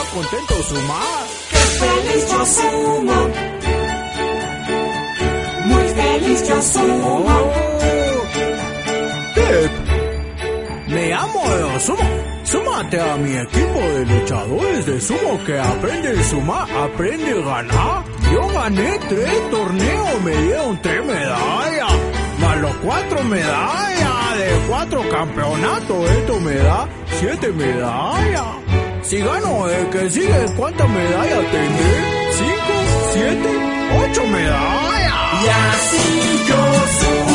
contento sumar. ¡Qué feliz yo sumo! Muy feliz yo sumo. Tip. Me llamo Sumo. Súmate a mi equipo de luchadores de sumo que aprende a sumar, aprende a ganar. Yo gané 3 torneos, me dieron 3 medallas, más los 4 medallas de 4 campeonatos. Esto me da 7 medallas. Si gano el que sigue, ¿cuántas medallas tendré? 5, 7, 8 medallas. Y así yo sumo.